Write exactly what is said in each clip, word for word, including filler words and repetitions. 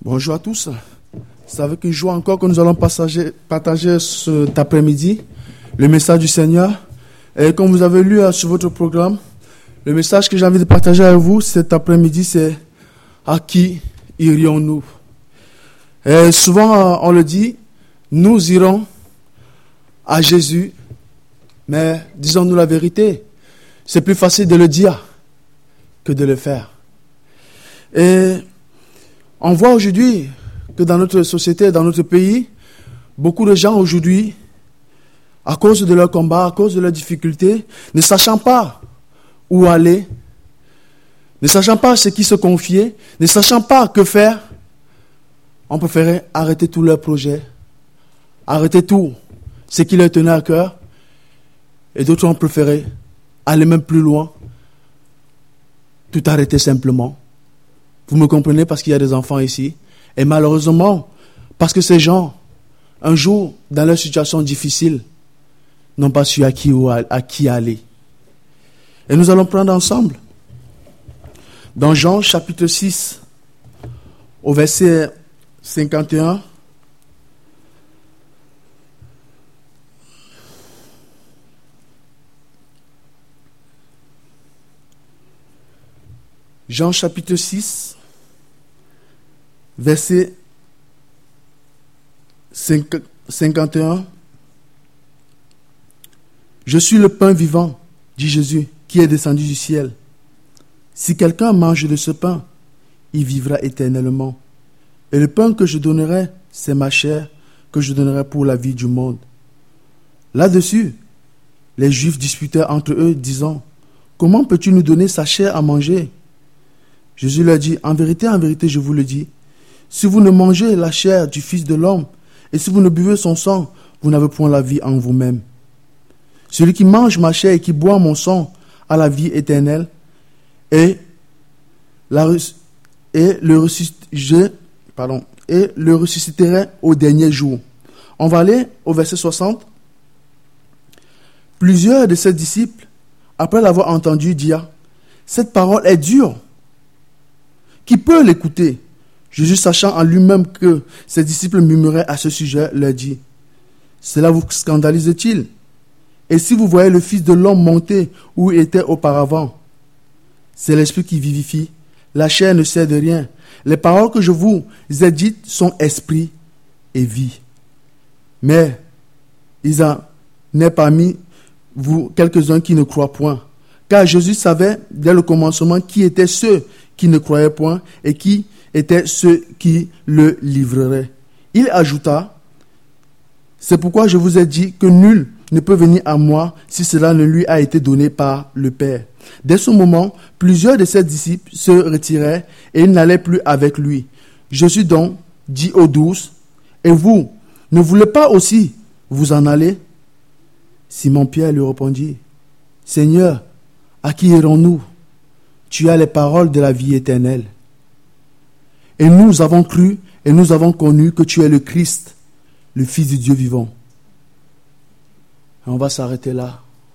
Bonjour à tous. C'est avec une joie encore que nous allons partager, partager cet après-midi le message du Seigneur. Et comme vous avez lu sur votre programme, le message que j'ai envie de partager avec vous cet après-midi, c'est « À qui irions-nous » Et souvent, on le dit, nous irons à Jésus, mais disons-nous la vérité, c'est plus facile de le dire que de le faire. Et on voit aujourd'hui que dans notre société, dans notre pays, beaucoup de gens aujourd'hui, à cause de leur combat, à cause de leurs difficultés, ne sachant pas où aller, ne sachant pas ce qui se confier, ne sachant pas que faire, on préférait arrêter tous leurs projets, arrêter tout ce qui leur tenait à cœur, et d'autres ont préféré aller même plus loin, tout arrêter simplement. Vous me comprenez parce qu'il y a des enfants ici. Et malheureusement, parce que ces gens, un jour, dans leur situation difficile, n'ont pas su à qui, à qui aller. Et nous allons prendre ensemble, dans Jean chapitre six, au verset cinquante et un, Jean chapitre six, verset cinquante et un. Je suis le pain vivant, dit Jésus, qui est descendu du ciel. Si quelqu'un mange de ce pain, il vivra éternellement. Et le pain que je donnerai, c'est ma chair, que je donnerai pour la vie du monde. Là-dessus, les Juifs disputaient entre eux, disant, comment peux-tu nous donner sa chair à manger? Jésus leur dit, en vérité, en vérité, je vous le dis, si vous ne mangez la chair du Fils de l'homme, et si vous ne buvez son sang, vous n'avez point la vie en vous-même. Celui qui mange ma chair et qui boit mon sang a la vie éternelle, et, la, et, le, je, pardon, et le ressusciterai au dernier jour. On va aller au verset soixante. Plusieurs de ses disciples, après l'avoir entendu, dirent, cette parole est dure. Qui peut l'écouter? Jésus, sachant en lui-même que ses disciples murmuraient à ce sujet, leur dit, cela vous scandalise-t-il? Et si vous voyez le Fils de l'homme monter où il était auparavant, c'est l'Esprit qui vivifie, la chair ne sert de rien. Les paroles que je vous ai dites sont esprit et vie. Mais il en est parmi vous quelques-uns qui ne croient point. Car Jésus savait dès le commencement qui étaient ceux qui ne croyaient point et qui étaient ceux qui le livreraient. Il ajouta, c'est pourquoi je vous ai dit que nul ne peut venir à moi si cela ne lui a été donné par le Père. Dès ce moment, plusieurs de ses disciples se retirèrent et ils n'allaient plus avec lui. Jésus donc dit aux douze, et vous, ne voulez pas aussi vous en aller? Simon-Pierre lui répondit, Seigneur, à qui irons-nous? Tu as les paroles de la vie éternelle. Et nous avons cru et nous avons connu que tu es le Christ, le Fils du Dieu vivant. Et on va s'arrêter là.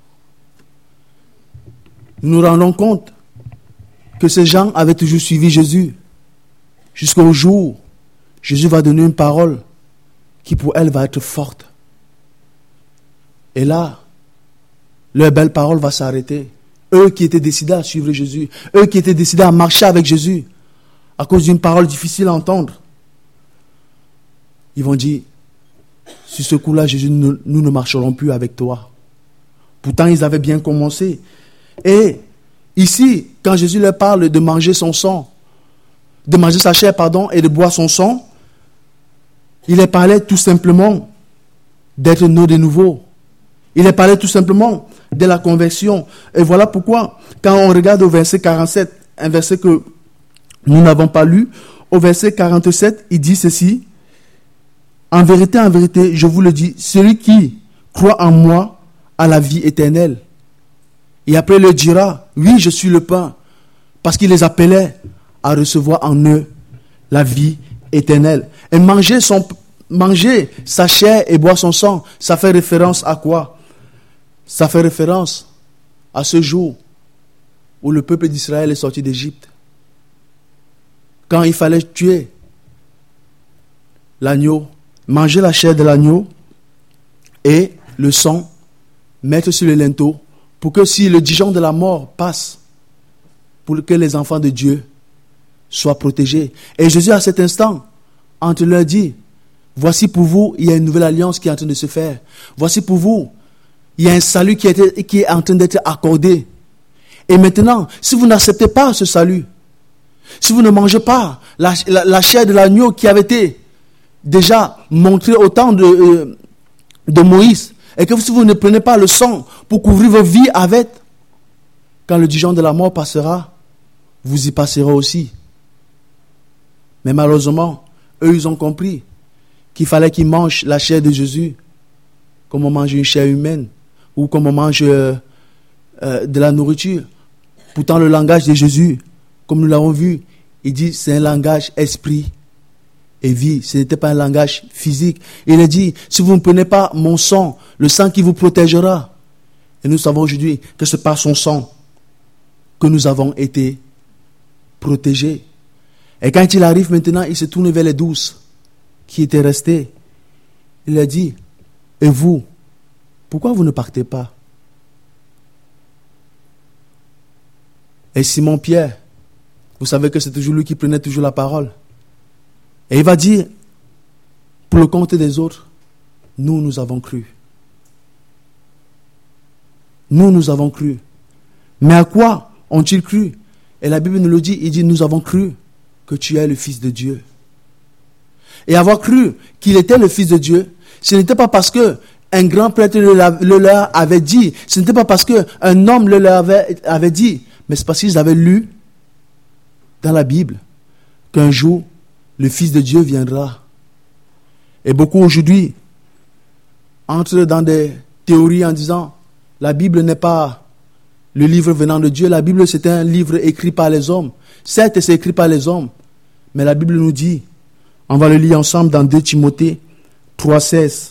Nous nous rendons compte que ces gens avaient toujours suivi Jésus jusqu'au jour où Jésus va donner une parole qui pour elle va être forte. Et là, leur belle parole va s'arrêter. Eux qui étaient décidés à suivre Jésus, eux qui étaient décidés à marcher avec Jésus, à cause d'une parole difficile à entendre, ils vont dire, sur ce coup-là, Jésus, nous, nous ne marcherons plus avec toi. Pourtant, ils avaient bien commencé. Et ici, quand Jésus leur parle de manger son sang, de manger sa chair, pardon, et de boire son sang, il leur parlait tout simplement d'être né de nouveau. Il leur parlait tout simplement de la conversion. Et voilà pourquoi, quand on regarde au verset quarante-sept, un verset que nous n'avons pas lu, au verset quarante-sept, il dit ceci, « En vérité, en vérité, je vous le dis, celui qui croit en moi a la vie éternelle. » Et après il leur dira, « Oui, je suis le pain. » Parce qu'il les appelait à recevoir en eux la vie éternelle. Et manger, son, manger sa chair et boire son sang, ça fait référence à quoi? Ça fait référence à ce jour où le peuple d'Israël est sorti d'Égypte. Quand il fallait tuer l'agneau, manger la chair de l'agneau et le sang, mettre sur le linteau, pour que si le dijon de la mort passe, pour que les enfants de Dieu soient protégés. Et Jésus, à cet instant, entre leur dit, voici pour vous, il y a une nouvelle alliance qui est en train de se faire. Voici pour vous, il y a un salut qui est, qui est en train d'être accordé. Et maintenant, si vous n'acceptez pas ce salut, si vous ne mangez pas la, la, la chair de l'agneau qui avait été déjà montrée au temps de, euh, de Moïse, et que si vous ne prenez pas le sang pour couvrir vos vies avec, quand le dijon de la mort passera, vous y passerez aussi. Mais malheureusement, eux, ils ont compris qu'il fallait qu'ils mangent la chair de Jésus, comme on mange une chair humaine, ou comme on mange euh, euh, de la nourriture. Pourtant, le langage de Jésus, comme nous l'avons vu, il dit c'est un langage esprit et vie. Ce n'était pas un langage physique. Il a dit, si vous ne prenez pas mon sang, le sang qui vous protégera. Et nous savons aujourd'hui que c'est par son sang que nous avons été protégés. Et quand il arrive maintenant, il se tourne vers les douze qui étaient restés. Il a dit, et vous, pourquoi vous ne partez pas? Et Simon-Pierre, vous savez que c'est toujours lui qui prenait toujours la parole. Et il va dire, pour le compte des autres, nous, nous avons cru. Nous, nous avons cru. Mais à quoi ont-ils cru? Et la Bible nous le dit, il dit, nous avons cru que tu es le Fils de Dieu. Et avoir cru qu'il était le Fils de Dieu, ce n'était pas parce que un grand prêtre le, le leur avait dit, ce n'était pas parce qu'un homme le leur avait, avait dit, mais c'est parce qu'ils avaient lu dans la Bible qu'un jour, le Fils de Dieu viendra. Et beaucoup aujourd'hui entrent dans des théories en disant, la Bible n'est pas le livre venant de Dieu, la Bible c'est un livre écrit par les hommes. Certes, c'est écrit par les hommes, mais la Bible nous dit, on va le lire ensemble dans deux Timothée trois seize.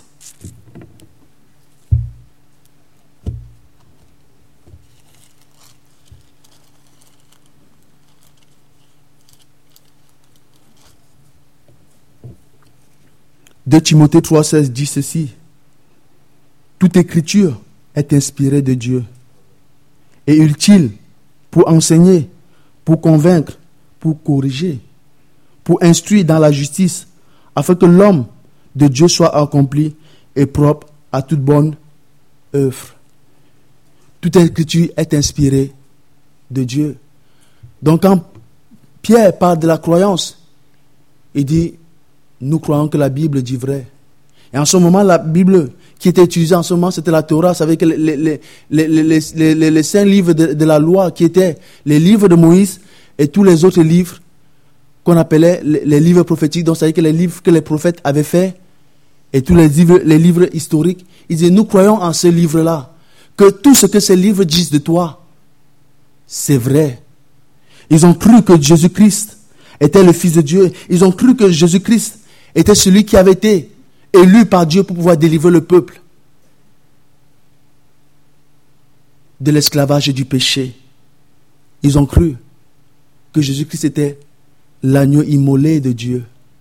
deux Timothée trois seize dit ceci. Toute écriture est inspirée de Dieu et utile pour enseigner, pour convaincre, pour corriger, pour instruire dans la justice, afin que l'homme de Dieu soit accompli et propre à toute bonne œuvre. Toute écriture est inspirée de Dieu. Donc quand Pierre parle de la croyance, il dit, nous croyons que la Bible dit vrai. Et en ce moment, la Bible qui était utilisée en ce moment, c'était la Torah. Vous savez que les, les, les, les, les, les, les, les cinq livres de, de la loi, qui étaient les livres de Moïse et tous les autres livres qu'on appelait les, les livres prophétiques. Donc, c'est-à-dire que les livres que les prophètes avaient faits et tous les livres, les livres historiques, ils disaient, nous croyons en ce livre-là, que tout ce que ces livres disent de toi, c'est vrai. Ils ont cru que Jésus-Christ était le Fils de Dieu. Ils ont cru que Jésus-Christ était celui qui avait été élu par Dieu pour pouvoir délivrer le peuple de l'esclavage et du péché. Ils ont cru que Jésus-Christ était l'agneau immolé de Dieu.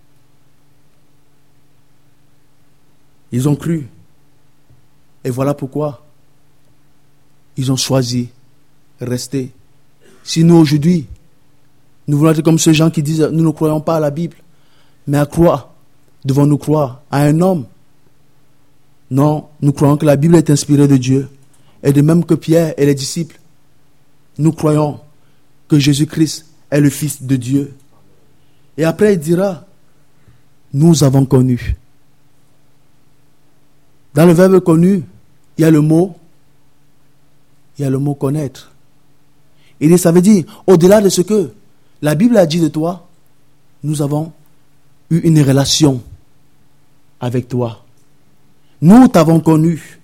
Ils ont cru. Et voilà pourquoi ils ont choisi rester. Si nous aujourd'hui, nous voulons être comme ces gens qui disent, nous ne croyons pas à la Bible, mais à quoi devons-nous croire? À un homme? Non, nous croyons que la Bible est inspirée de Dieu. Et de même que Pierre et les disciples, nous croyons que Jésus-Christ est le Fils de Dieu. Et après il dira, nous avons connu. Dans le verbe connu, il y a le mot, il y a le mot connaître. Et ça veut dire, au-delà de ce que la Bible a dit de toi, nous avons eu une relation avec toi. Nous t'avons connu.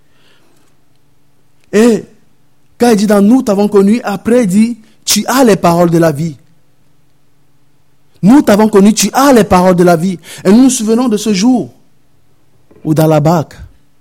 Et quand il dit dans nous t'avons connu, après il dit, tu as les paroles de la vie. Nous t'avons connu, tu as les paroles de la vie. Et nous nous souvenons de ce jour où dans la barque,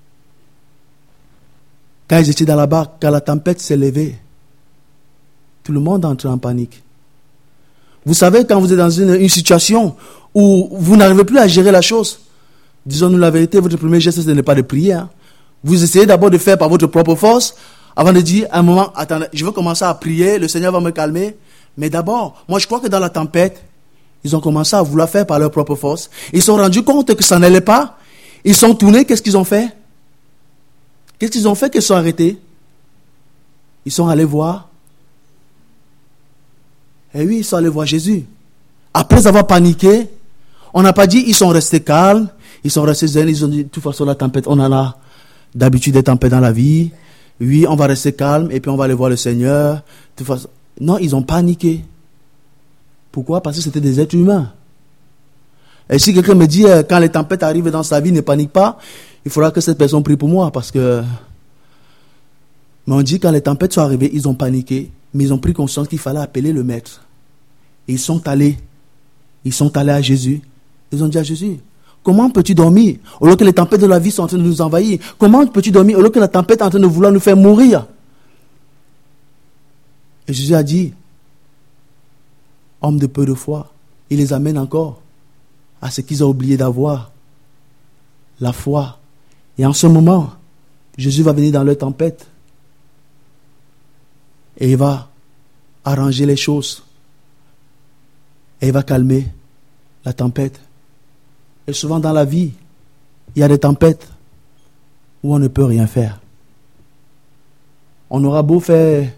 quand ils étaient dans la barque, quand la tempête s'est levée, tout le monde entrait en panique. Vous savez, quand vous êtes dans une, une situation où vous n'arrivez plus à gérer la chose, disons-nous la vérité, votre premier geste, ce n'est pas de prier. Hein. Vous essayez d'abord de faire par votre propre force, avant de dire, à un moment, attendez, je vais commencer à prier, le Seigneur va me calmer. Mais d'abord, moi je crois que dans la tempête, ils ont commencé à vouloir faire par leur propre force. Ils se sont rendus compte que ça n'allait pas. Ils sont tournés, qu'est-ce qu'ils ont fait? Qu'est-ce qu'ils ont fait qu'ils sont arrêtés? Ils sont allés voir. Et oui, ils sont allés voir Jésus. Après avoir paniqué, on n'a pas dit ils sont restés calmes, ils sont restés zen, ils ont dit de toute façon la tempête, on en a d'habitude des tempêtes dans la vie. Oui, on va rester calme et puis on va aller voir le Seigneur. De toute façon, non, ils ont paniqué. Pourquoi? Parce que c'était des êtres humains. Et si quelqu'un me dit euh, quand les tempêtes arrivent dans sa vie, ne panique pas, il faudra que cette personne prie pour moi parce que. Mais on dit quand les tempêtes sont arrivées, ils ont paniqué, mais ils ont pris conscience qu'il fallait appeler le maître. Et ils sont allés. Ils sont allés à Jésus. Ils ont dit à Jésus, comment peux-tu dormir au lieu que les tempêtes de la vie sont en train de nous envahir? Comment peux-tu dormir au lieu que la tempête est en train de vouloir nous faire mourir? Et Jésus a dit, homme de peu de foi, il les amène encore à ce qu'ils ont oublié d'avoir, la foi. Et en ce moment, Jésus va venir dans leur tempête et il va arranger les choses et il va calmer la tempête. Et souvent dans la vie, il y a des tempêtes où on ne peut rien faire. On aura beau faire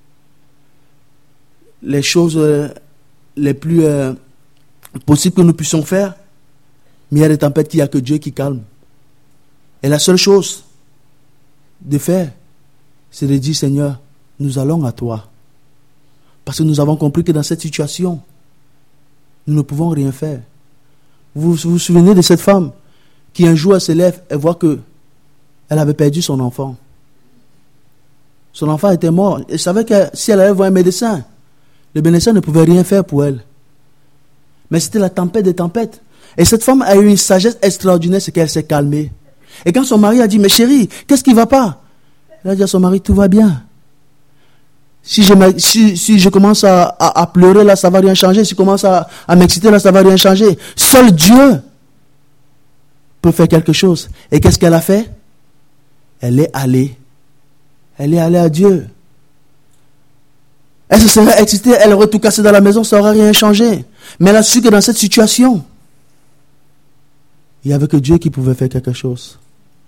les choses les plus euh, possibles que nous puissions faire, mais il y a des tempêtes qu'il n'y a que Dieu qui calme. Et la seule chose de faire, c'est de dire, Seigneur, nous allons à toi. Parce que nous avons compris que dans cette situation, nous ne pouvons rien faire. Vous vous, vous souvenez de cette femme qui un jour elle se lève et voit que elle avait perdu son enfant. Son enfant était mort. Elle savait que si elle allait voir un médecin, le médecin ne pouvait rien faire pour elle. Mais c'était la tempête des tempêtes. Et cette femme a eu une sagesse extraordinaire, c'est qu'elle s'est calmée. Et quand son mari a dit, mais chérie, qu'est-ce qui ne va pas? Elle a dit à son mari, tout va bien. Si je, si, si je commence à, à, à pleurer, là, ça ne va rien changer. Si je commence à, à m'exciter, là, ça ne va rien changer. Seul Dieu peut faire quelque chose. Et qu'est-ce qu'elle a fait? Elle est allée. Elle est allée à Dieu. Elle se serait excitée, elle aurait tout cassé dans la maison, ça n'aurait rien changé. Mais elle a su que dans cette situation, il n'y avait que Dieu qui pouvait faire quelque chose.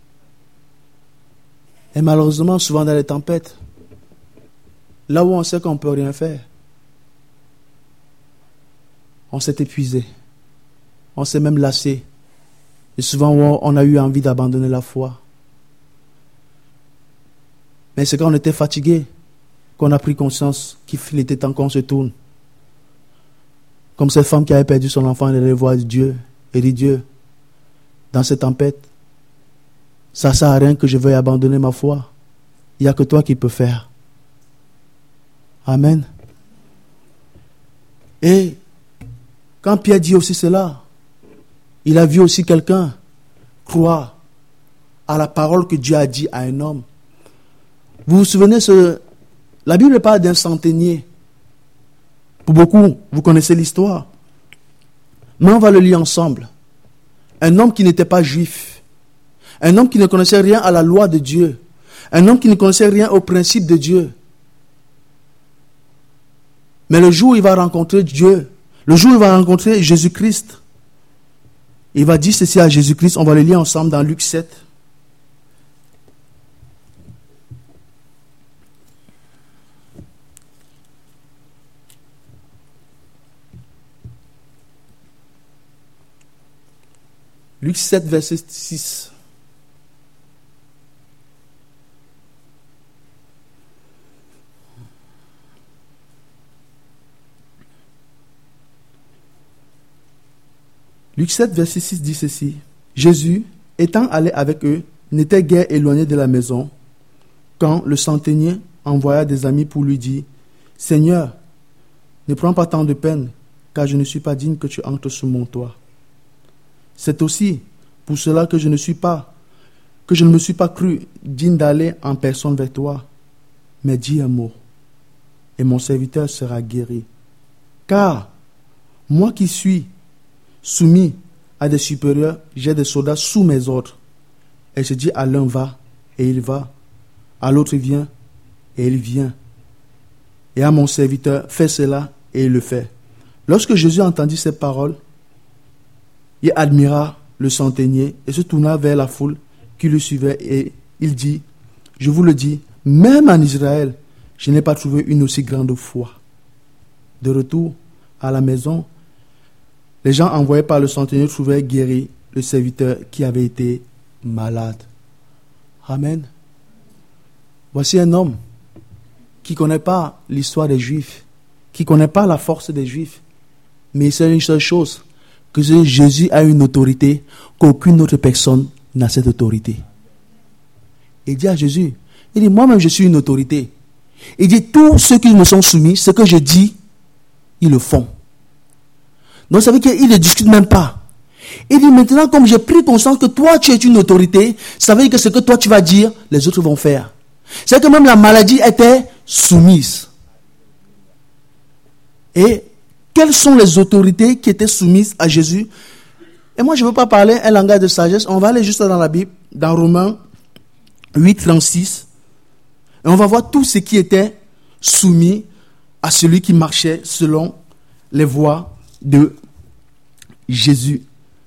Et malheureusement, souvent dans les tempêtes, là où on sait qu'on ne peut rien faire, on s'est épuisé. On s'est même lassé. Et souvent, on a eu envie d'abandonner la foi. Mais c'est quand on était fatigué qu'on a pris conscience qu'il était temps qu'on se tourne. Comme cette femme qui avait perdu son enfant, elle allait voir Dieu et dit, Dieu, dans cette tempête, ça ne sert à rien que je veuille abandonner ma foi. Il n'y a que toi qui peux faire. Amen. Et quand Pierre dit aussi cela, il a vu aussi quelqu'un croire à la parole que Dieu a dit à un homme. Vous vous souvenez, ce, la Bible parle d'un centenier. Pour beaucoup, vous connaissez l'histoire. Mais on va le lire ensemble. Un homme qui n'était pas juif. Un homme qui ne connaissait rien à la loi de Dieu. Un homme qui ne connaissait rien au principe de Dieu. Mais le jour où il va rencontrer Dieu, le jour où il va rencontrer Jésus-Christ, il va dire ceci à Jésus-Christ. On va le lire ensemble dans Luc sept. Luc sept, verset six. Luc sept, verset six dit ceci. Jésus, étant allé avec eux, n'était guère éloigné de la maison, quand le centenier envoya des amis pour lui dire, « Seigneur, ne prends pas tant de peine, car je ne suis pas digne que tu entres sous mon toit. C'est aussi pour cela que je ne suis pas, que je ne me suis pas cru digne d'aller en personne vers toi, mais dis un mot, et mon serviteur sera guéri. Car Moi qui suis soumis à des supérieurs, j'ai des soldats sous mes ordres. Et je dis à l'un va, et il va. À l'autre vient, et il vient. Et à mon serviteur, fais cela, et il le fait. Lorsque Jésus entendit ces paroles, il admira le centenier et se tourna vers la foule qui le suivait et il dit, je vous le dis, même en Israël, je n'ai pas trouvé une aussi grande foi. De retour à la maison, les gens envoyés par le centenier trouvaient guéri le serviteur qui avait été malade. Amen. Voici un homme qui ne connaît pas l'histoire des Juifs, qui ne connaît pas la force des Juifs, mais il sait une seule chose, que Jésus a une autorité qu'aucune autre personne n'a cette autorité. Il dit à Jésus, il dit, moi-même je suis une autorité. Il dit, tous ceux qui me sont soumis, ce que je dis, ils le font. Donc ça veut dire qu'il ne discute même pas. Il dit, maintenant comme j'ai pris conscience que toi tu es une autorité, ça veut dire que ce que toi tu vas dire, les autres vont faire. C'est que même la maladie était soumise. Et quelles sont les autorités qui étaient soumises à Jésus? Et moi je ne veux pas parler un langage de sagesse, on va aller juste dans la Bible, dans Romains huit, trente-six. Et on va voir tout ce qui était soumis à celui qui marchait selon les voies de Jésus.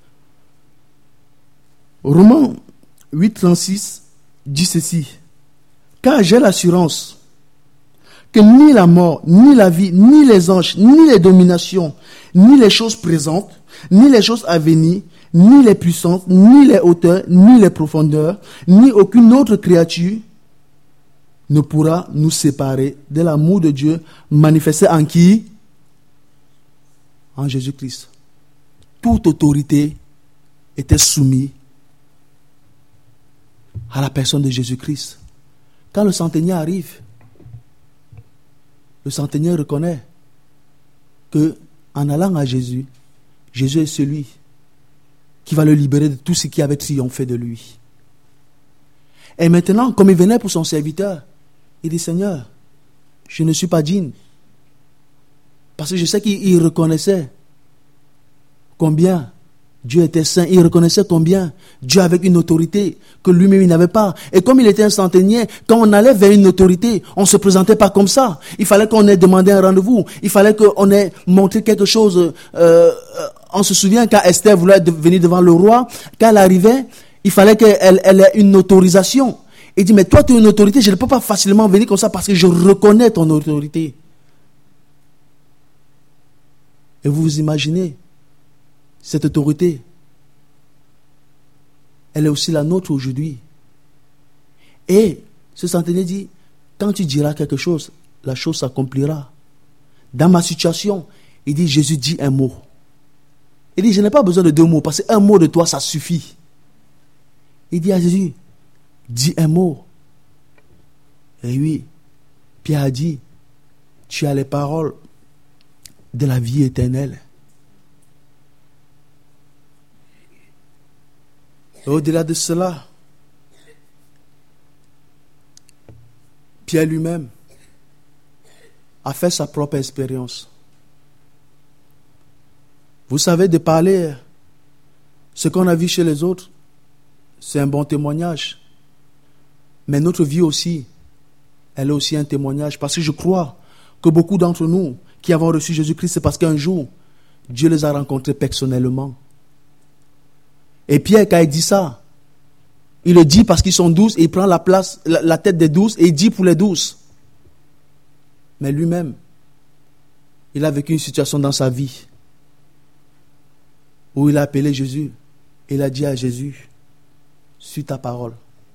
Romains huit, trente-six dit ceci. Car j'ai l'assurance que ni la mort, ni la vie, ni les anges, ni les dominations, ni les choses présentes, ni les choses à venir, ni les puissances, ni les hauteurs, ni les profondeurs, ni aucune autre créature ne pourra nous séparer de l'amour de Dieu manifesté en qui? En Jésus-Christ. Toute autorité était soumise à la personne de Jésus-Christ. Quand le centenier arrive, le centenier reconnaît que en allant à Jésus, Jésus est celui qui va le libérer de tout ce qui avait triomphé de lui. Et maintenant, comme il venait pour son serviteur, il dit, Seigneur, je ne suis pas digne. Parce que je sais qu'il reconnaissait combien Dieu était saint. Il reconnaissait combien Dieu avait une autorité que lui-même il n'avait pas. Et comme il était un centenier, quand on allait vers une autorité, on ne se présentait pas comme ça. Il fallait qu'on ait demandé un rendez-vous. Il fallait qu'on ait montré quelque chose. Euh, on se souvient quand Esther voulait venir devant le roi, quand elle arrivait, il fallait qu'elle elle ait une autorisation. Il dit, mais toi tu es une autorité, je ne peux pas facilement venir comme ça parce que je reconnais ton autorité. Et vous vous imaginez, cette autorité, elle est aussi la nôtre aujourd'hui. Et ce centenier dit, quand tu diras quelque chose, la chose s'accomplira. Dans ma situation, il dit, Jésus dit un mot. Il dit, je n'ai pas besoin de deux mots, parce qu'un mot de toi, ça suffit. Il dit à Jésus, dis un mot. Et oui, Pierre a dit, tu as les paroles de la vie éternelle. Et au-delà de cela, Pierre lui-même a fait sa propre expérience. Vous savez, de parler ce qu'on a vu chez les autres, c'est un bon témoignage. Mais notre vie aussi, elle est aussi un témoignage. Parce que je crois que beaucoup d'entre nous qui avons reçu Jésus-Christ, c'est parce qu'un jour, Dieu les a rencontrés personnellement. Et Pierre, quand il dit ça, il le dit parce qu'ils sont douze et il prend la place, la, la tête des douze et il dit pour les douze. Mais lui-même, il a vécu une situation dans sa vie où il a appelé Jésus et il a dit à Jésus, suis ta parole.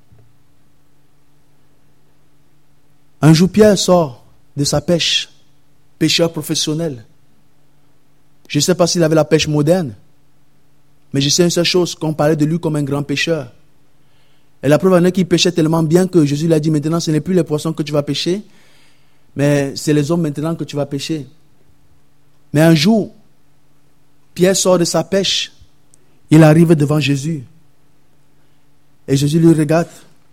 Un jour, Pierre sort de sa pêche, pêcheur professionnel. Je ne sais pas s'il avait la pêche moderne, mais je sais une seule chose, qu'on parlait de lui comme un grand pêcheur. Et la preuve en est qu'il pêchait tellement bien que Jésus lui a dit, maintenant ce n'est plus les poissons que tu vas pêcher, mais c'est les hommes maintenant que tu vas pêcher. Mais un jour, Pierre sort de sa pêche, il arrive devant Jésus. Et Jésus lui regarde.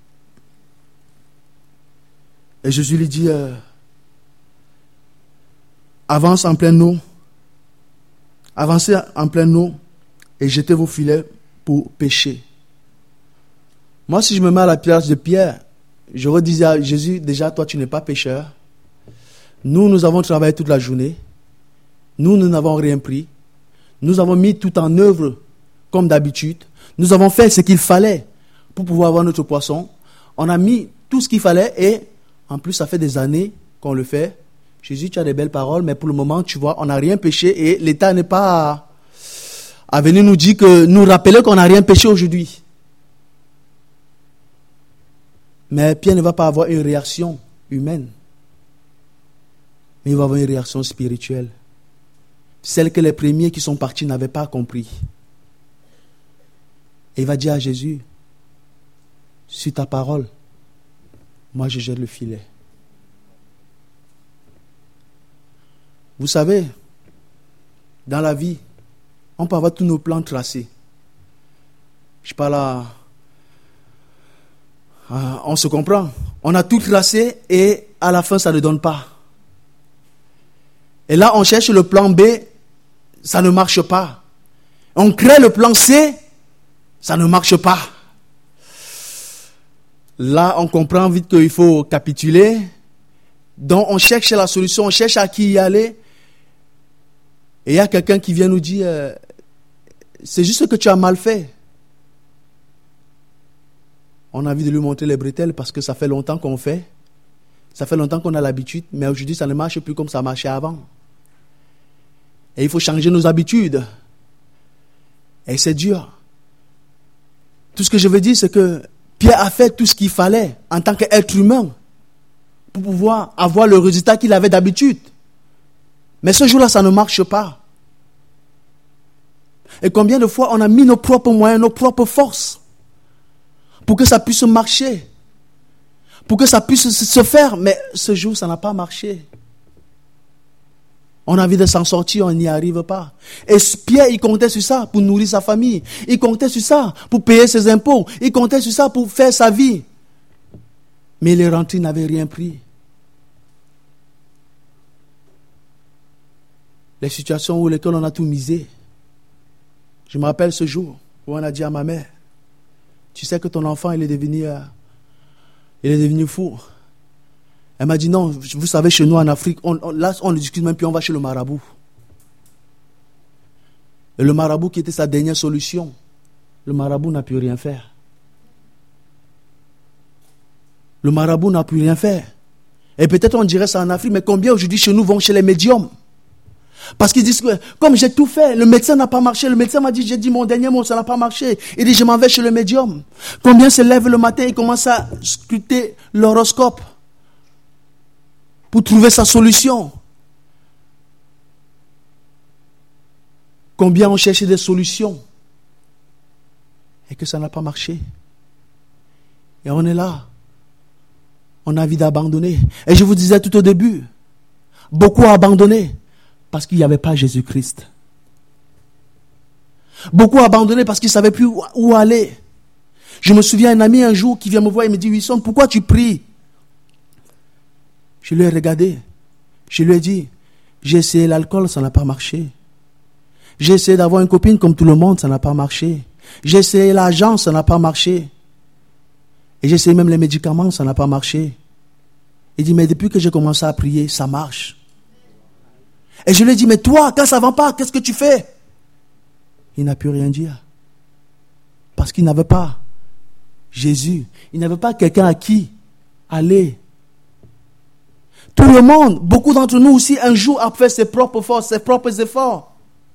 Et Jésus lui dit, euh, avance en pleine eau, avancez en pleine eau et jetez vos filets pour pêcher. Moi, si je me mets à la place de Pierre, je redisais à Jésus, déjà, toi, tu n'es pas pécheur. Nous, nous avons travaillé toute la journée. Nous, nous n'avons rien pris. Nous avons mis tout en œuvre, comme d'habitude. Nous avons fait ce qu'il fallait pour pouvoir avoir notre poisson. On a mis tout ce qu'il fallait et, en plus, ça fait des années qu'on le fait. Jésus, tu as des belles paroles, mais pour le moment, tu vois, on n'a rien péché et l'État n'est pas à, à venir nous dire que, nous rappeler qu'on n'a rien péché aujourd'hui. Mais Pierre ne va pas avoir une réaction humaine, mais il va avoir une réaction spirituelle. Celle que les premiers qui sont partis n'avaient pas compris. Et il va dire à Jésus, sur ta parole, moi je jette le filet. Vous savez, dans la vie, on peut avoir tous nos plans tracés. Je parle à... à on se comprend. On a tout tracé et à la fin, ça ne donne pas. Et là, on cherche le plan B, ça ne marche pas. On crée le plan C, ça ne marche pas. Là, on comprend vite qu'il faut capituler. Donc, on cherche la solution, on cherche à qui y aller. Et il y a quelqu'un qui vient nous dire, euh, c'est juste que tu as mal fait. On a envie de lui montrer les bretelles parce que ça fait longtemps qu'on fait. Ça fait longtemps qu'on a l'habitude, mais aujourd'hui, ça ne marche plus comme ça marchait avant. Et il faut changer nos habitudes. Et c'est dur. Tout ce que je veux dire, c'est que Pierre a fait tout ce qu'il fallait en tant qu'être humain pour pouvoir avoir le résultat qu'il avait d'habitude. Mais ce jour-là, ça ne marche pas. Et combien de fois on a mis nos propres moyens, nos propres forces pour que ça puisse marcher, pour que ça puisse se faire, mais ce jour, ça n'a pas marché. On a envie de s'en sortir, on n'y arrive pas. Et Pierre, il comptait sur ça pour nourrir sa famille. Il comptait sur ça pour payer ses impôts. Il comptait sur ça pour faire sa vie. Mais les rentrées n'avaient rien pris. Les situations où lesquelles on a tout misé. Je me rappelle ce jour où on a dit à ma mère, tu sais que ton enfant, il est devenu, euh, il est devenu fou. Elle m'a dit, non, vous savez, chez nous en Afrique, on, on, là, on ne discute même plus, on va chez le marabout. Et le marabout qui était sa dernière solution, le marabout n'a pu rien faire. Le marabout n'a pu rien faire. Et peut-être on dirait ça en Afrique, mais combien aujourd'hui chez nous vont chez les médiums? Parce qu'ils disent que, comme j'ai tout fait, le médecin n'a pas marché. Le médecin m'a dit, j'ai dit mon dernier mot, ça n'a pas marché. Il dit, je m'en vais chez le médium. Combien se lèvent le matin et commencent à scruter l'horoscope pour trouver sa solution. Combien ont cherché des solutions et que ça n'a pas marché. Et on est là. On a envie d'abandonner. Et je vous disais tout au début, beaucoup ont abandonné parce qu'il n'y avait pas Jésus-Christ. Beaucoup ont abandonné parce qu'ils ne savaient plus où aller. Je me souviens un ami un jour qui vient me voir et me dit, Wilson, pourquoi tu pries? Je lui ai regardé. Je lui ai dit, j'ai essayé l'alcool, ça n'a pas marché. J'ai essayé d'avoir une copine comme tout le monde, ça n'a pas marché. J'ai essayé l'argent, ça n'a pas marché. Et j'ai essayé même les médicaments, ça n'a pas marché. Il dit, mais depuis que j'ai commencé à prier, ça marche. Et je lui ai dit, mais toi, quand ça ne va pas, qu'est-ce que tu fais? Il n'a pu rien dire. Parce qu'il n'avait pas Jésus. Il n'avait pas quelqu'un à qui aller. Tout le monde, beaucoup d'entre nous aussi, un jour a fait ses propres forces, ses propres efforts.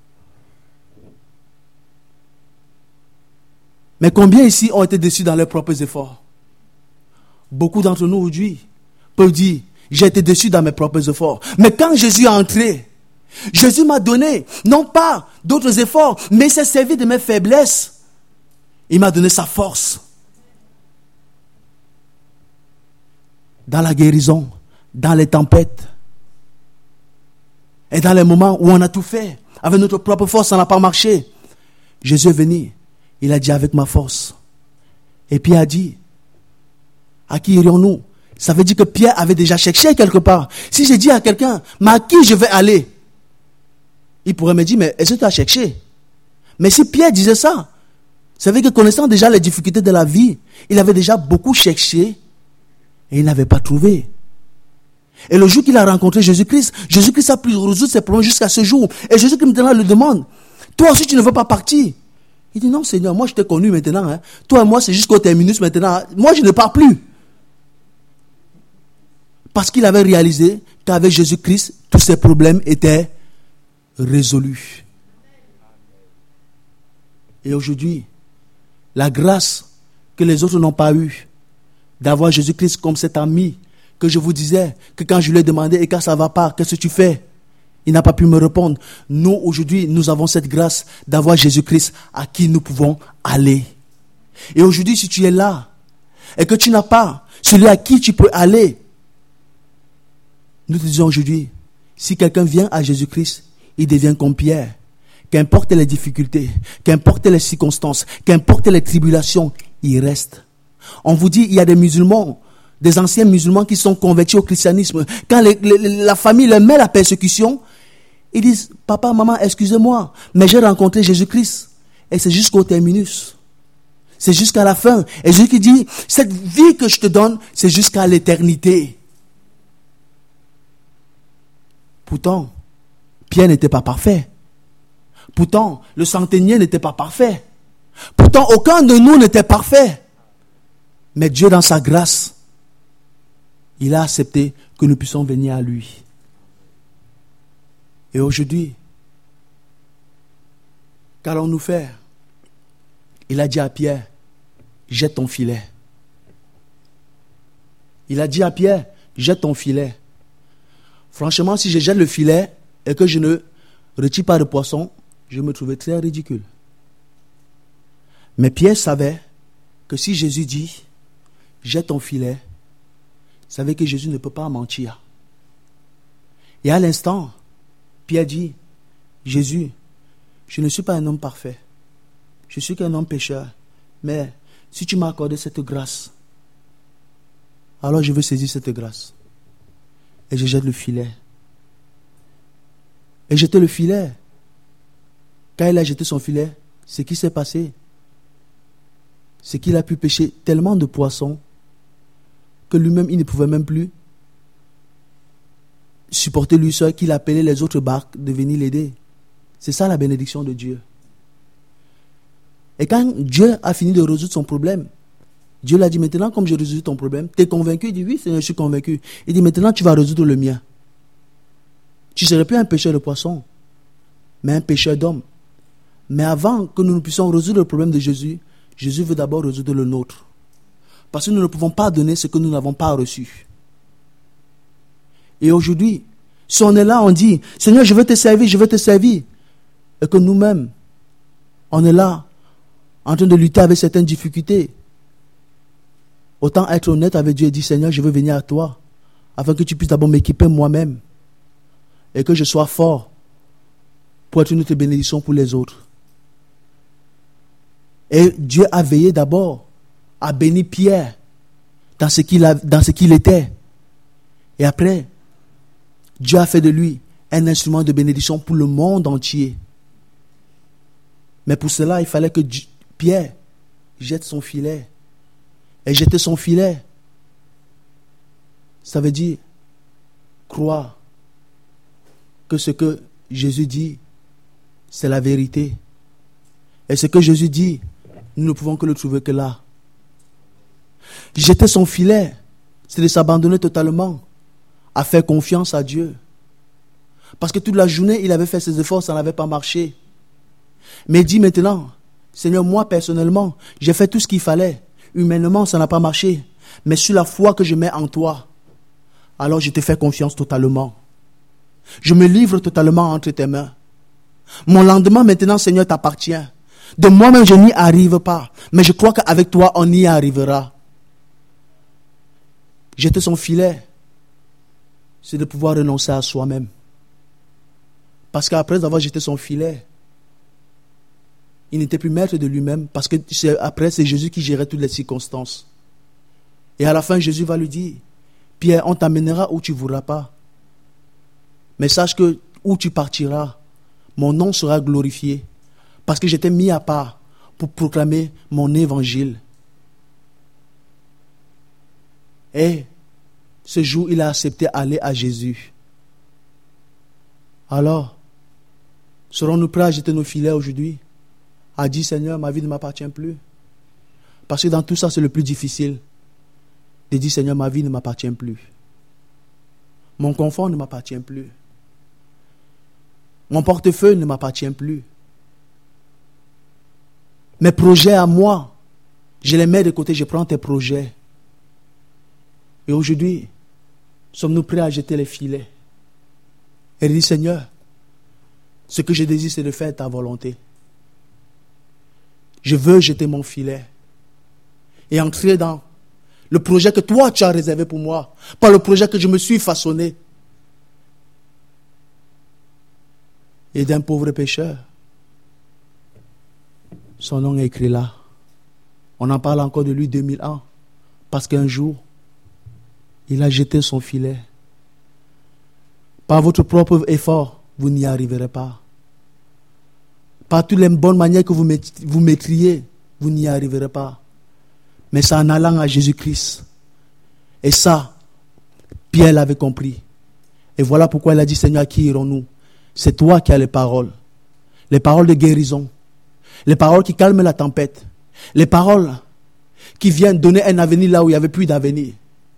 Mais combien ici ont été déçus dans leurs propres efforts? Beaucoup d'entre nous aujourd'hui peuvent dire, j'ai été déçu dans mes propres efforts. Mais quand Jésus est entré, Jésus m'a donné, non pas d'autres efforts, mais il s'est servi de mes faiblesses. Il m'a donné sa force. Dans la guérison, dans les tempêtes, et dans les moments où on a tout fait, avec notre propre force, ça n'a pas marché. Jésus est venu, il a dit avec ma force. Et puis il a dit, à qui irions-nous? Ça veut dire que Pierre avait déjà cherché quelque part. Si j'ai dit à quelqu'un, mais à qui je vais aller? Il pourrait me dire, mais est-ce que tu as cherché? Mais si Pierre disait ça, ça veut dire que connaissant déjà les difficultés de la vie, il avait déjà beaucoup cherché et il n'avait pas trouvé. Et le jour qu'il a rencontré Jésus-Christ, Jésus-Christ a pu résoudre ses problèmes jusqu'à ce jour. Et Jésus-Christ maintenant le demande, toi aussi tu ne veux pas partir? Il dit, non Seigneur, moi je t'ai connu maintenant. Hein. Toi et moi c'est jusqu'au terminus maintenant. Moi je ne pars plus. Parce qu'il avait réalisé qu'avec Jésus-Christ, tous ses problèmes étaient résolus. Et aujourd'hui, la grâce que les autres n'ont pas eue, d'avoir Jésus-Christ comme cet ami, que je vous disais, que quand je lui ai demandé, et quand ça ne va pas, qu'est-ce que tu fais? Il n'a pas pu me répondre. Nous, aujourd'hui, nous avons cette grâce d'avoir Jésus-Christ à qui nous pouvons aller. Et aujourd'hui, si tu es là, et que tu n'as pas celui à qui tu peux aller, nous te disons aujourd'hui, si quelqu'un vient à Jésus-Christ, il devient comme Pierre. Qu'importe les difficultés, qu'importe les circonstances, qu'importe les tribulations, il reste. On vous dit, il y a des musulmans, des anciens musulmans qui sont convertis au christianisme. Quand les, les, la famille leur met la persécution, ils disent, papa, maman, excusez-moi, mais j'ai rencontré Jésus-Christ. Et c'est jusqu'au terminus. C'est jusqu'à la fin. Et Jésus qui dit, cette vie que je te donne, c'est jusqu'à l'éternité. Pourtant, Pierre n'était pas parfait. Pourtant, le centenier n'était pas parfait. Pourtant, aucun de nous n'était parfait. Mais Dieu, dans sa grâce, il a accepté que nous puissions venir à lui. Et aujourd'hui, qu'allons-nous faire? Il a dit à Pierre, jette ton filet. Il a dit à Pierre, jette ton filet. Franchement, si je jette le filet et que je ne retire pas de poisson, je me trouvais très ridicule. Mais Pierre savait que si Jésus dit, jette ton filet, savait que Jésus ne peut pas mentir. Et à l'instant, Pierre dit, Jésus, je ne suis pas un homme parfait. Je suis qu'un homme pécheur. Mais si tu m'as accordé cette grâce, alors je veux saisir cette grâce. Et je jette le filet. Et jeter le filet. Quand il a jeté son filet, ce qui s'est passé, c'est qu'il a pu pêcher tellement de poissons que lui-même, il ne pouvait même plus supporter lui seul, qu'il appelait les autres barques de venir l'aider. C'est ça la bénédiction de Dieu. Et quand Dieu a fini de résoudre son problème, Dieu l'a dit, maintenant, comme j'ai résolu ton problème, tu es convaincu? Il dit, oui, Seigneur, je suis convaincu. Il dit, maintenant, tu vas résoudre le mien. Tu ne serais plus un pêcheur de poissons, mais un pêcheur d'hommes. Mais avant que nous ne puissions résoudre le problème de Jésus, Jésus veut d'abord résoudre le nôtre. Parce que nous ne pouvons pas donner ce que nous n'avons pas reçu. Et aujourd'hui, si on est là, on dit, Seigneur, je veux te servir, je veux te servir. Et que nous-mêmes, on est là, en train de lutter avec certaines difficultés. Autant être honnête avec Dieu et dire, Seigneur, je veux venir à toi, afin que tu puisses d'abord m'équiper moi-même, et que je sois fort, pour être une autre bénédiction pour les autres. Et Dieu a veillé d'abord à bénir Pierre dans ce qu'il a, dans ce qu'il était. Et après, Dieu a fait de lui un instrument de bénédiction pour le monde entier. Mais pour cela, il fallait que Dieu, Pierre jette son filet. Et jeter son filet, ça veut dire croire que ce que Jésus dit, c'est la vérité. Et ce que Jésus dit, nous ne pouvons que le trouver que là. Jeter son filet, c'est de s'abandonner totalement, à faire confiance à Dieu. Parce que toute la journée, il avait fait ses efforts, ça n'avait pas marché. Mais il dit maintenant, Seigneur, moi personnellement, j'ai fait tout ce qu'il fallait. Humainement, ça n'a pas marché. Mais sur la foi que je mets en toi, alors je te fais confiance totalement. Je me livre totalement entre tes mains. Mon lendemain, maintenant, Seigneur, t'appartient. De moi-même, je n'y arrive pas. Mais je crois qu'avec toi, on y arrivera. Jeter son filet, c'est de pouvoir renoncer à soi-même. Parce qu'après avoir jeté son filet, il n'était plus maître de lui-même, parce que c'est, après, c'est Jésus qui gérait toutes les circonstances. Et à la fin, Jésus va lui dire, Pierre, on t'amènera où tu ne voudras pas. Mais sache que où tu partiras, mon nom sera glorifié. Parce que j'étais mis à part pour proclamer mon évangile. Et ce jour, il a accepté d'aller à Jésus. Alors, serons-nous prêts à jeter nos filets aujourd'hui? À dire, Seigneur, ma vie ne m'appartient plus. Parce que dans tout ça, c'est le plus difficile. De dire, Seigneur, ma vie ne m'appartient plus. Mon confort ne m'appartient plus. Mon portefeuille ne m'appartient plus. Mes projets à moi, je les mets de côté, je prends tes projets. Et aujourd'hui, sommes-nous prêts à jeter les filets? Et dire, Seigneur, ce que je désire, c'est de faire ta volonté. Je veux jeter mon filet et entrer dans le projet que toi, tu as réservé pour moi, pas le projet que je me suis façonné. Et d'un pauvre pécheur, son nom est écrit là. On en parle encore de lui deux mille ans. Parce qu'un jour, il a jeté son filet. Par votre propre effort, vous n'y arriverez pas. Par toutes les bonnes manières que vous m'écriez, vous n'y arriverez pas. Mais c'est en allant à Jésus-Christ. Et ça, Pierre l'avait compris. Et voilà pourquoi il a dit, Seigneur, à qui irons-nous? C'est toi qui as les paroles. Les paroles de guérison. Les paroles qui calment la tempête. Les paroles qui viennent donner un avenir là où il n'y avait plus d'avenir.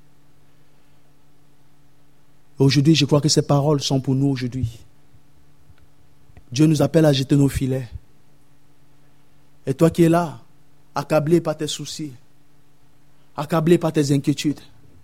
Aujourd'hui, je crois que ces paroles sont pour nous aujourd'hui. Dieu nous appelle à jeter nos filets. Et toi qui es là, accablé par tes soucis, accablé par tes inquiétudes,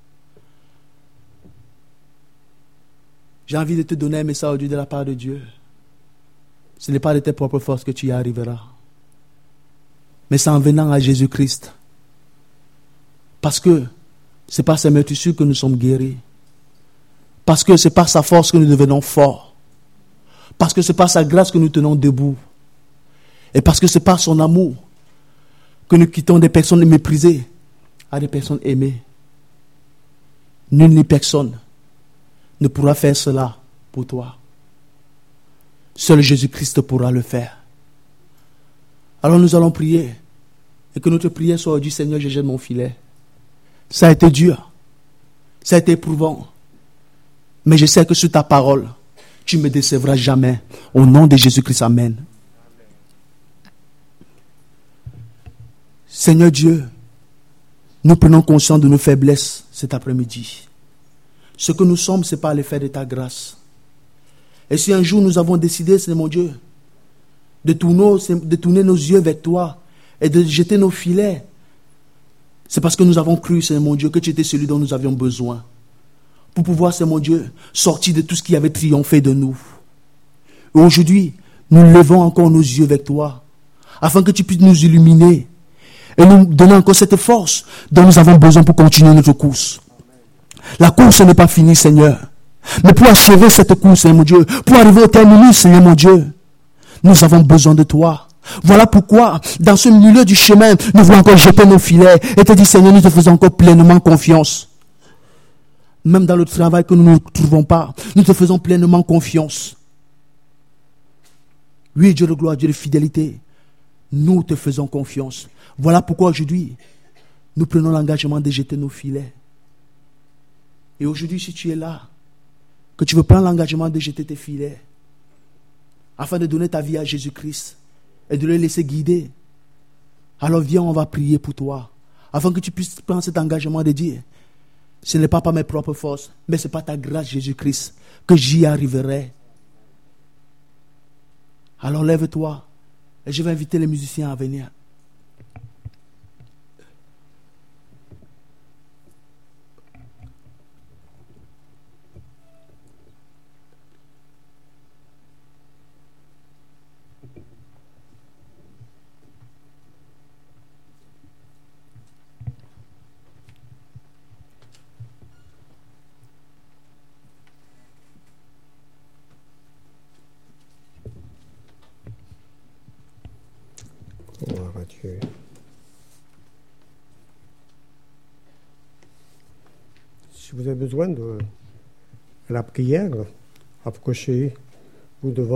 j'ai envie de te donner un message aujourd'hui de la part de Dieu. Ce n'est pas de tes propres forces que tu y arriveras. Mais c'est en venant à Jésus-Christ. Parce que c'est par ses meurtrissures que nous sommes guéris. Parce que c'est par sa force que nous devenons forts. Parce que c'est par sa grâce que nous tenons debout. Et parce que c'est par son amour que nous quittons des personnes méprisées à des personnes aimées. Nulle ni personne ne pourra faire cela pour toi. Seul Jésus-Christ pourra le faire. Alors nous allons prier. Et que notre prière soit aujourd'hui, Seigneur, je jette mon filet. Ça a été dur. Ça a été éprouvant. Mais je sais que sur ta parole, tu ne me décevras jamais. Au nom de Jésus-Christ, amen. Seigneur Dieu, nous prenons conscience de nos faiblesses cet après-midi. Ce que nous sommes, ce n'est pas l'effet de ta grâce. Et si un jour nous avons décidé, Seigneur mon Dieu, de tourner, de tourner nos yeux vers toi et de jeter nos filets, c'est parce que nous avons cru, Seigneur mon Dieu, que tu étais celui dont nous avions besoin. Pour pouvoir, Seigneur mon Dieu, sortir de tout ce qui avait triomphé de nous. Et aujourd'hui, nous levons encore nos yeux vers toi, afin que tu puisses nous illuminer et nous donner encore cette force dont nous avons besoin pour continuer notre course. La course n'est pas finie, Seigneur. Mais pour achever cette course, Seigneur mon Dieu, pour arriver au terminus, Seigneur mon Dieu, nous avons besoin de toi. Voilà pourquoi, dans ce milieu du chemin, nous voulons encore jeter nos filets et te dire, Seigneur, nous te faisons encore pleinement confiance. Même dans le travail que nous ne trouvons pas, nous te faisons pleinement confiance. Oui, Dieu de gloire, Dieu de fidélité, nous te faisons confiance. Voilà pourquoi aujourd'hui, nous prenons l'engagement de jeter nos filets. Et aujourd'hui, si tu es là, que tu veux prendre l'engagement de jeter tes filets, afin de donner ta vie à Jésus-Christ et de le laisser guider, alors viens, on va prier pour toi, afin que tu puisses prendre cet engagement de dire, ce n'est pas par mes propres forces, mais c'est par ta grâce, Jésus-Christ, que j'y arriverai. Alors lève-toi et je vais inviter les musiciens à venir. Gloire à Dieu. Si vous avez besoin de la prière, approchez-vous devant